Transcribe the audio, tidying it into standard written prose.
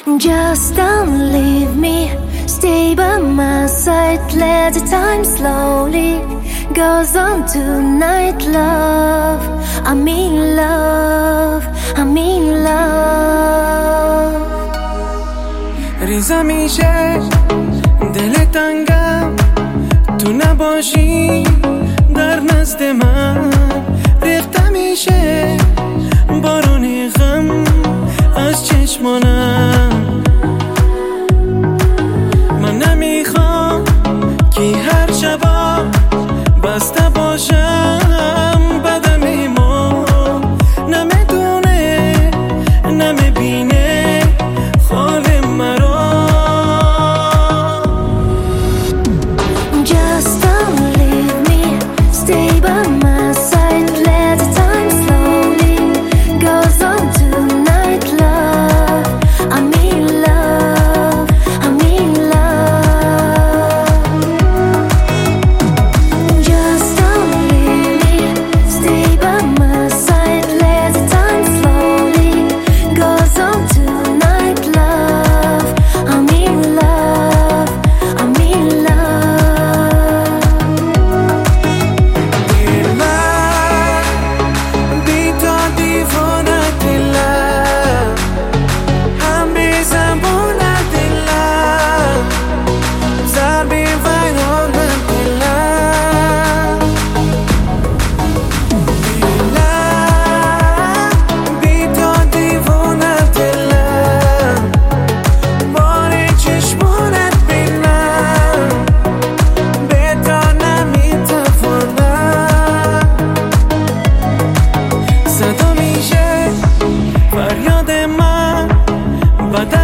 Just don't leave me, stay by my side. Let the time slowly goes on tonight. Love, I'm in love, I'm in love. ریزم میشه دل تنگم، تو نباشی در نزد من. ریخته میشه بارون غم از چشمانم. من نمیخوام که هر شبا بسته باشم بدم ما. نمیدونه نمیبینه خال مرا. Just don't leave me, stay by my side. Let the time slowly goes on tonight. Love, I'm in love, I'm in love. Just don't leave me, stay by my side. Let the time slowly goes on tonight. Love, I'm in love, I'm in love. بی تو دیوانه دلم، هم بی زبونه دلم، سر بی ویران دلم. بی تو دیوانه دلم، باری چشمونت بینم، به تو نمیتوانم. صدا میشه فریاد من بدن